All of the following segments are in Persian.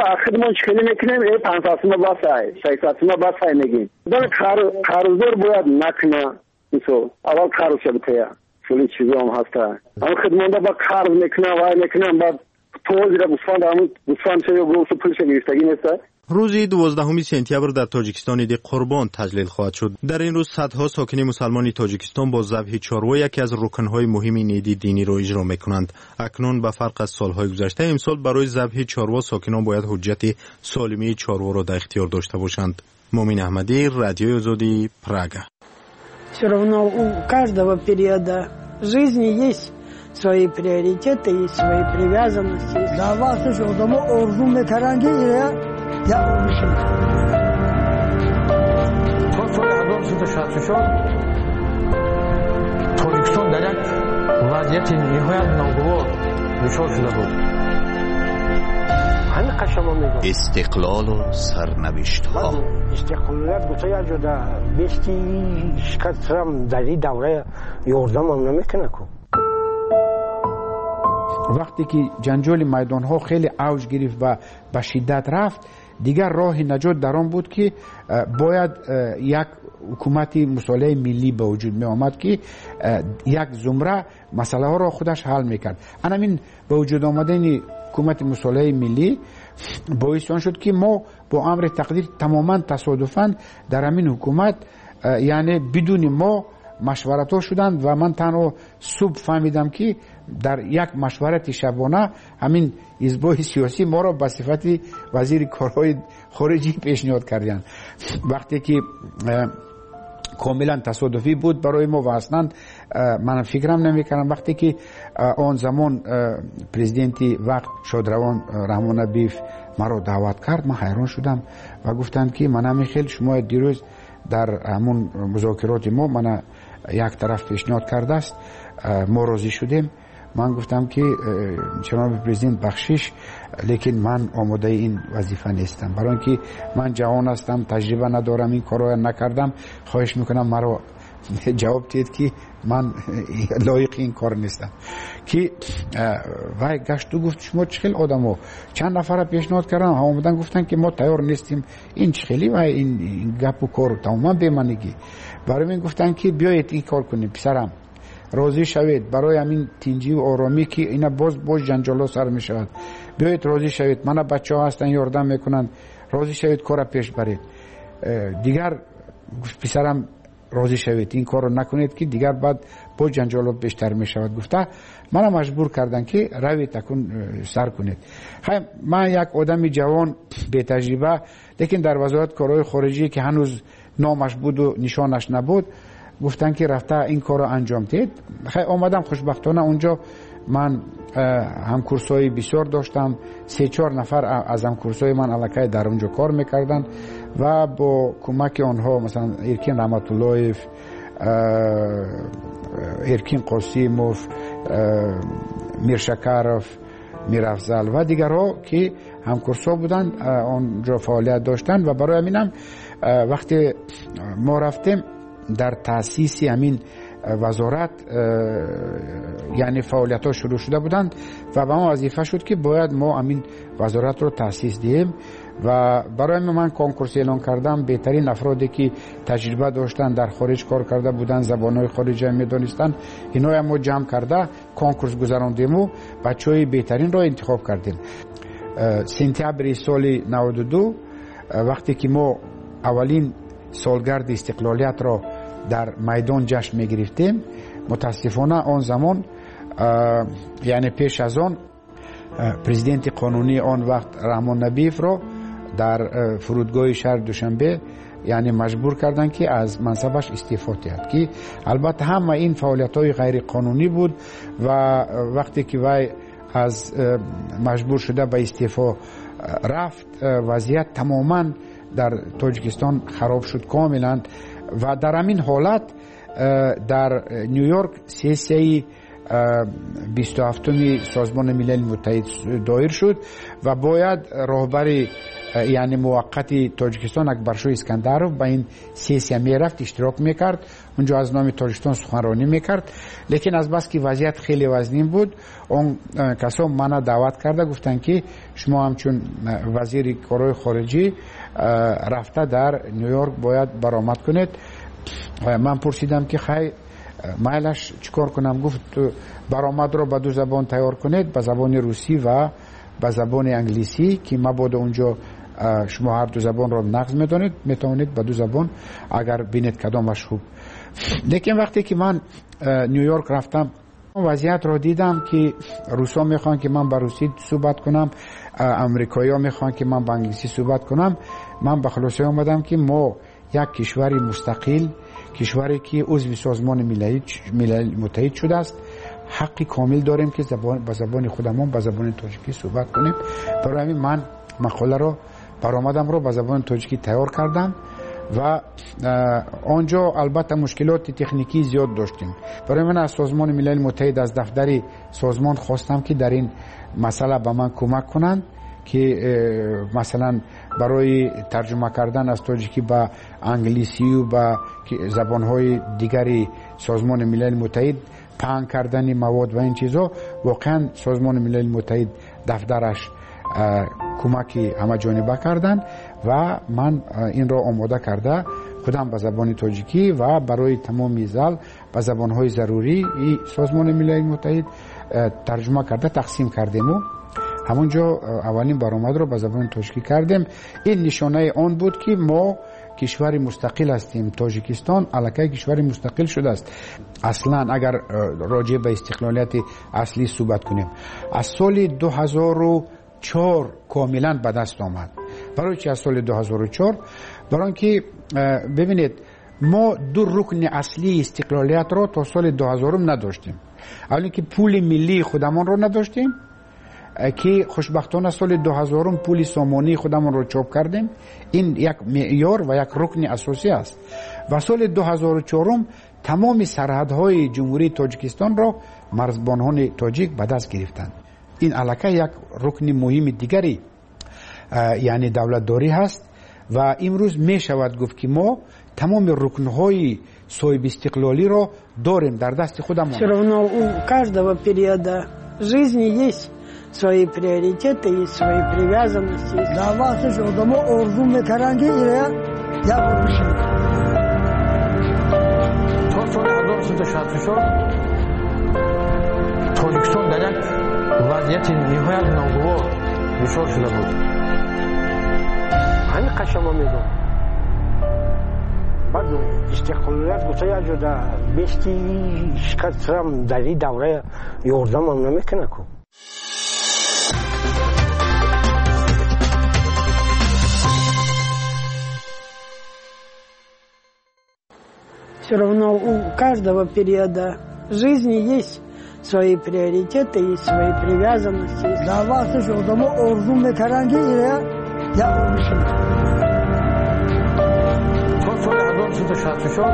خدمت خیلی میکنیم 500 ما بس 600 ما بس میگیم در قرضدار باید نکنه مثلا اول قرض شده فلی چیزی هم هست اما خدمت با قرض میکنه و میکنه بعد توزیع گوسفند چه گوسفند پولش گرفتگی نیست. روزی 12 سپتامبر در تاجیکستان عید قربان تجلیل خواهد شد. در این روز صدها ساکن مسلمان تاجیکستان با ذبح چاروا یکی از رکن‌های مهم این عید دینی را اجرا می‌کنند. اکنون به فرق از سال‌های گذشته امسال برای ذبح چاروا ساکنان باید حجت سالمی چاروا را در اختیار داشته باشند. مومن احمدی، رادیو آزادی، پراگ. Все равно у каждого периода жизни есть свои приоритеты, есть свои привязанности. Davası şu adamı ordu mekarangi ile yapmışım. Sonra adam şurada şartışıyor. Tolekson derek vaziyetin nihayet navgulu düşüyor şurada bu. استقلال و سرنوشت ها استقلالیت بوده جدا بیستی شکستم در این دوره یوردم هم نمیکنه کو. وقتی که جنجال میدان ها خیلی اوج گرفت و به شدت رفت دیگر راه نجات در آن بود که باید یک حکومت مصالحه ملی به وجود می آمد که یک زمره مسئله ها را خودش حل میکرد. همین به وجود آمدن حکومت مصالحه ملی باعث آن شد که ما با امر تقدیر تماما تصادفاً در همین حکومت یعنی بدون ما مشورت ها شدند و من تنها صبح فهمیدم که در یک مشورت شبانه همین حزب‌های سیاسی ما را به صفت وزیر کارهای خارجی پیشنهاد کردند. وقتی که کاملا تصادفی بود برای ما و اصلا من فکرم نمی‌کردم. وقتی که آن زمان پرزیدنتی وقت شادروان رحمان ابیف مرا دعوت کرد من حیران شدم و گفتند که من همیخیل شما دیروز در همون مذاکرات ما من یک طرف پیشنهاد کرده است ما راضی شدیم. من گفتم که جناب پرزیدنت بخشش لیکن من آماده این وظیفه نیستم برای اینکه من جوان هستم تجربه ندارم این کارو نکردم خواهش میکنم مرا جواب دید که من لایق این کار نیستم که وای گشت و گفت شما چخیل آدمو چند نفر پیشنهاد کردن آمدن گفتن که ما تیار نیستیم این چخیلی و این گپ و کار تماما بی‌معنی. برای من گفتن که بیایید این کار کنیم پسرم راضی شوید برای همین تینجی و آرامی که اینا باز جنجالا سر می شود بیایید راضی شوید من بچه ها هستن یاردم میکنن راضی شوید کار پیش برید دیگر پسرم راضی شوید این کار رو نکنید که دیگر بعد باز جنجالات بیشتر می شود. گفته من مجبور کردن که روی تکون سر کنید. من یک آدم جوان به تجربه لیکن در وزارت کارهای خارجی که هنوز نامش بود و نشانش نبود گفتن که رفته این کار رو انجام دید. خیلی آمدم خوشبختانه اونجا من همکورسای بسیار داشتم 3-4 نفر از همکورسای من الکی در اونجا کار میکردن و با کمک آنها مثلا ایرکین رحمت اللهیف ایرکین قاسیموف میرشکرف میرافزل و دیگرها که همکورسا بودن آنجا فعالیت داشتن و برای همینم وقتی ما رفتیم در تأسیس همین وزارت یعنی فعالیت ها شروع شده بودند و به ما وظیفه شد که باید ما همین وزارت رو تأسیس دهیم و برای من کنکورس اعلان کردم. بهترین افرادی که تجربه داشتن در خارج کار کرده بودن زبانهای خارجی میدونستن اینا ما جمع کرده کنکورس گذراندیم و بچهای بهترین رو انتخاب کردیم. سپتامبر سال 92 وقتی که ما اولین سالگرد استقلالیت را در میدان جشن می گرفتیم متاسفانه آن زمان یعنی پیش از آن پرزیدنت قانونی آن وقت رحمان ابیف را در فرودگاه شهر دوشنبه یعنی مجبور کردن که از منصبش استعفا دهد که البته همه این فعالیت‌های غیر قانونی بود و وقتی که وی از مجبور شده به استعفا رفت وضعیت تماما در تاجیکستان خراب شد کاملا و در همین حالت در نیویورک سیاسی 27 سازمان ملل متحد دایر شد و باید راهبر یعنی موقتی تاجیکستان اکبرشاه اسکندرov به این سیسیا میرفت اشتراک میکرد، اونجا از نام تاجیکستان سخنرانی میکرد. لیکن از بس که وضعیت خیلی وزنین بود، اون کسا منو دعوت کرده، گفتن که شما همچون وزیر کارهای خارجی رفته در نیویورک باید برآمد کنید. من پرسیدم که خیر مایلش چیکار کنم؟ گفت برآمد رو به دو زبان تیار کنید، به زبان روسی و به زبان انگلیسی، که مبادا اونجا شما هر دو زبان رو نقض میدونید، میتونید به دو زبان اگر بینید کدامش خوب. لیکن وقتی که من نیویورک رفتم وضعیت رو دیدم که روسا میخوان که من به روسی صحبت کنم، امریکایی ها میخوان که من به انگلیسی صحبت کنم. من به خلاصه آمدم که ما یک کشوری مستقل، کشوری که عضو سازمان ملل متحد شده است، حقی کامل داریم که به زبان خودمون به زبان تاجیکی صحبت کنیم. برای همین من مقاله رو برآمدم رو به زبان تاجیکی تیار کردم و آنجا البته مشکلات تکنیکی زیاد داشتیم. برای من از سازمان ملل متحد، از دفتر سازمان خواستم که در این مسئله به من کمک کنند که مثلا برای ترجمه کردن از تاجیکی به انگلیسی و به زبانهای دیگری سازمان ملل متحد، پهن کردن مواد و این چیزا، واقعا سازمان ملل متحد دفترش کمکی همه جانبه کردن و من این را آماده کرده خودم به زبان تاجیکی و برای تمام زال به زبانهای ضروری سازمان ملل متحد ترجمه کرده تقسیم کردیم و همونجا اولین برآمد رو به زبان تاجیکی کردیم. این نشانه آن بود که ما کشوری مستقل هستیم. تاجیکستان الکی کشوری مستقل شده است. اصلا اگر راجع به استقلالیت اصلی صحبت کنیم، از سال 2004 کاملا به دست آمد. برای چی از سال 2004؟ برای اینکه ببینید ما دو رکن اصلی استقلالیت را تا سال 2000 نداشتیم. اولی که پول ملی خودمان رو نداشتیم که خوشبختانه سال 2000 پول سامانی خودمان رو چاپ کردیم. این یک معیار و یک رکن اساسی است. و سال 2004 تمام سرحدهای جمهوری تاجیکستان را مرزبانان تاجیک به دست گرفتند. این الکی یک رکن مهم دیگری یعنی دولتداری هست و امروز می شود گفت که ما تمام رکنهای صاحب استقلالی را داریم در دست خودمان. Все равно у каждого периода жизни есть свои приоритеты, есть свои привязанности. Davası adamı ordu mekarangi ile yapmışım. Çok sonra 1964 Tojikiston در یک وضعیت نهایت ناگوار دچار شده بود. همین قشما میگم. بعد استقلالیت گوشه یا جدا بیشتی شکست سرم در این دوره یاردم هم نمیکنه که. Все равно у каждого периода жизни есть свои приоритеты, есть свои привязанности. Davası adamı ordu mekarangi ile yapmışım. Çok sonra 1964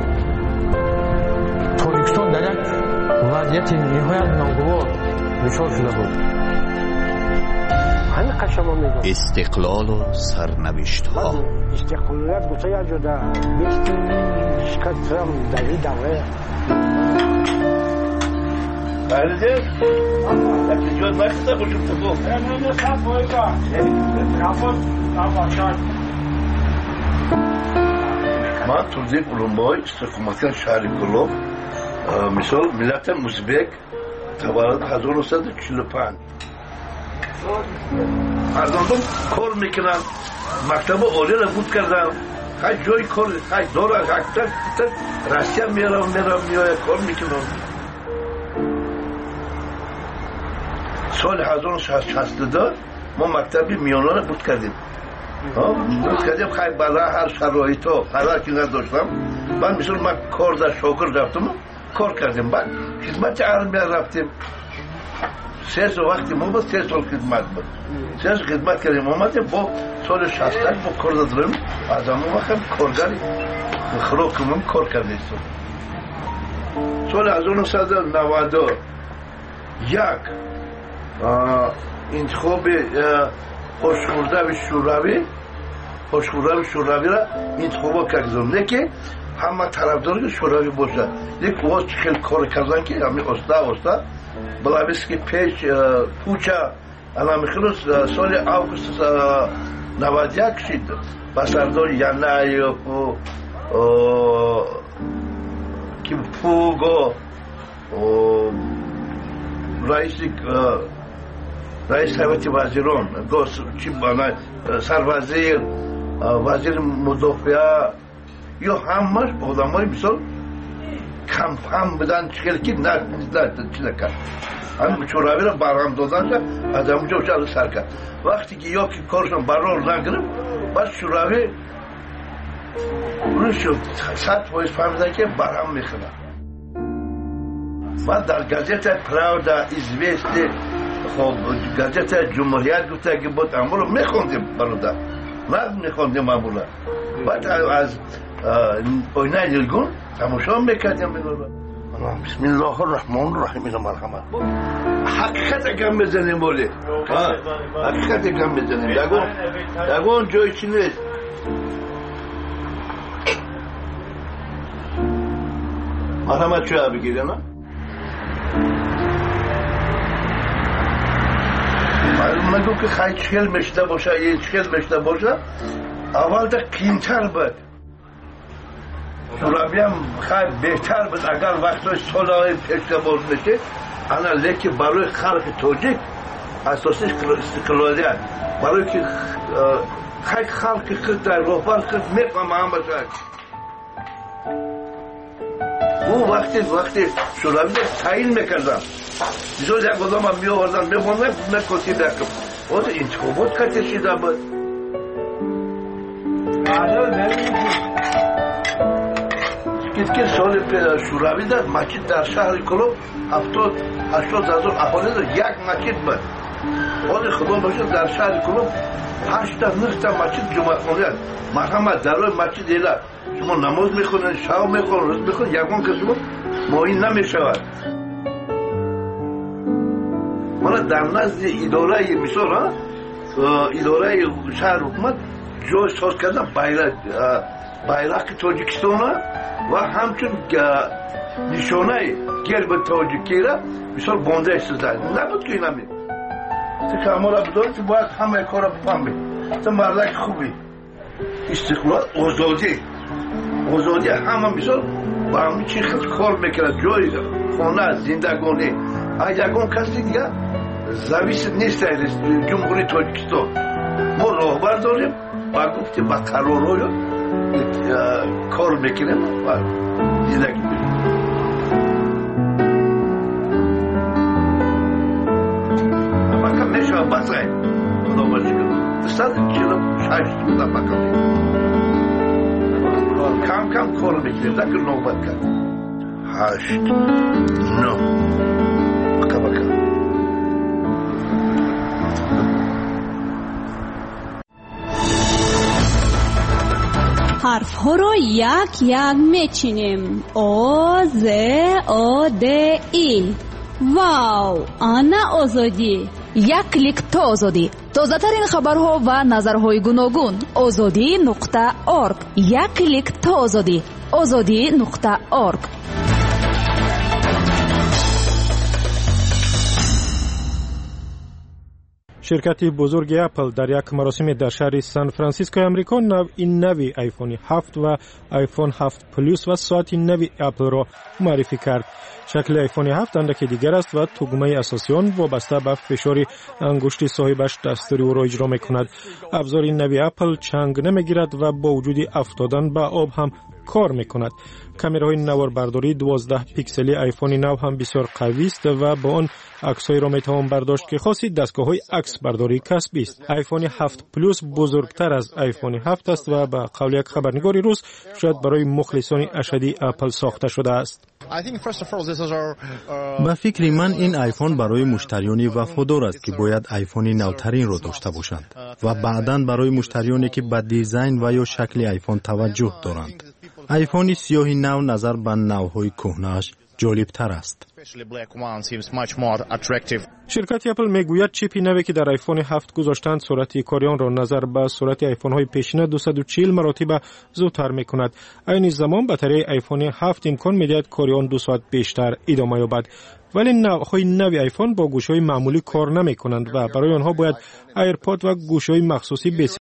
Tojikiston در یک وضعیت نهایت ناگوار دچار شده بود. همین قشما میگم. استقلال و سرنوشت ها. استقلالیت گوشه یا جدا بیشتی شکست سرم در این دوره. بله احتجاج نکرده باشم تو گفت من توضیح کلمبای استقامتی شهر کلوب مثال ملت مزبک تولد 1945 فرزندم کار میکنن مکتب عالی را بود کردم خیلی جای کار خیلی داره اکتر رسیه میرم میآید کار میکنم سال 1962 ما مکتبی میانه بود کردیم خیلی بالا هر شرایط ها هر که نداشتم من مثل من کار در شاگرد رفتم کار کردیم بعد خدمت عربی رفتیم 3 سال وقتی ما با 3 سال خدمت بود 3 سال خدمت کردیم آمدیم با سال 68 با کار دادیم از همون وقت کارگری خروکمون کار کردیم سال 1991 انتخاب خوشخورده شوروی را انتخاب کردن نه که همه طرفدار شوروی باشه. یک وقت خیلی کار کردن که همین استا بلابیس که پیش پوچا الان میخواد سال آگوست 91 شد با سردار یانایف که پوگو رئیس هیئت وزیران گوس چی بنا سروزیر وزیر مدافع یا همش آدمای بسیار کم فهم بدن چیکار که نه چی نکرد. هم شوروی را برهم دادن از اونجا چه سر کرد. وقتی که یا که کارشون برار نگرفت بعد شوروی روش 100% فهمیدن که برهم میخواد. بعد در گازت پراودا ایزویستی خب گازت جمهوریت گفته که بود امور میخوندیم برادر نه میخوندیم معمولا. بعد از آینه نیلگون تماشا میکردیم بسم الله الرحمن الرحیم اینا مرحمت حقیقت اگم بزنیم بولی حقیقت اگم بزنیم یگون جای چی نیست. مرحمت چه بگیره نه من گفت که خیلی چهل مشته باشه یه چهل مشته باشه اول ده قیمتر بود شوروی هم خیلی بهتر بود اگر وقتای سالهای پیشته باز میشه انا لیکی برای خلق توجیک اساسش استقلالیت برای که خیلی خلق خود در روحبان خود میفهم هم باشه او وقتی شوروی تعیین میکردم بیشتر یک آدم هم میآوردن میموندن نکوتی دکم او انتخابات کشیده بود. که سال شوروی در مسجد در شهر کلوب 70-80,000 اهالی در یک مسجد بود. حال خدا باشه در شهر کلوب 8-9 مسجد جمعه خانه است. مرحمت در روی مسجد ایلا شما نماز میخونن شب میخونن روز میخونن یکون که شما معین نمیشود. مالا در نزد اداره مثال اداره شهر حکومت جای ساز کردن bayrak Tacikistan ve همچون نشانه گرب تاجیکی را مثال بانده استفاده نبود که اینا می که امورا بدون که باید همه کارا بفهمی تو مردک خوبی استقلال آزادی همه مثال با همه چی خیلی کار میکنه جای خانه زندگانی یکون کسی دیگه زویس نیست جمهوری تاجیکستان ما راهبر داریم و گفتی با قرارهای کار میکنیم و زندگی میکنیم. اما کم میشه بسای خدا باشی کنم 146 بودم بکنم کم کار میکنیم دکر نوبت کرد 8 9 بکن حرف ها رو یک میچینیم او ز او د ای. واو آنا آزادی. یک کلیک تا آزادی. تازه ترین خبرها و نظرهای گوناگون. azadi.org. یک کلیک تا آزادی. azadi.org. شرکت بزرگ اپل در یک مراسم در شهر سان فرانسیسکو امریکا این نوی آیفون 7 و آیفون 7 پلوس و ساعت نوی اپل را معرفی کرد. شکل آیفون 7 اندکی دیگر است و تگمه اساسی آن وابسته به فشار انگشت صاحبش دستور او را اجرا می‌کند. ابزار نوی اپل چنگ نمی‌گیرد و با وجود افتادن به آب هم کار می‌کند. کامرای نواربرداری 12 پیکسلی آیفون نو هم بسیار قوی است و با آن عکس‌های را می‌توان برداشت که خاصی دستگاه‌های عکس برداری کسبی است. آیفون 7 پلوس بزرگتر از آیفون 7 است و به قول یک خبرنگار روس شاید برای مخلصان اشدی اپل ساخته شده است. به فکر من این آیفون برای مشتریان وفادار است که باید آیفون نوترین را داشته باشند و بعداً برای مشتریانی که به دیزاین و یا شکل آیفون توجه دارند. آیفون سیاه نو نظر به نوهای کهنه‌اش جالبتر است. شرکت اپل میگوید چیپی نوی که در آیفون 7 گذاشتند سرعت کاری آن را نظر به سرعت آیفون های پیشینه 240 مراتب زودتر میکند. این زمان باتری آیفون 7 امکان میدهد کاری آن 2 ساعت بیشتر ادامه یابد. ولی نوع‌های نوی آیفون با گوش‌های معمولی کار نمی‌کنند و برای آنها باید ایرپاد و گوش‌های مخصوصی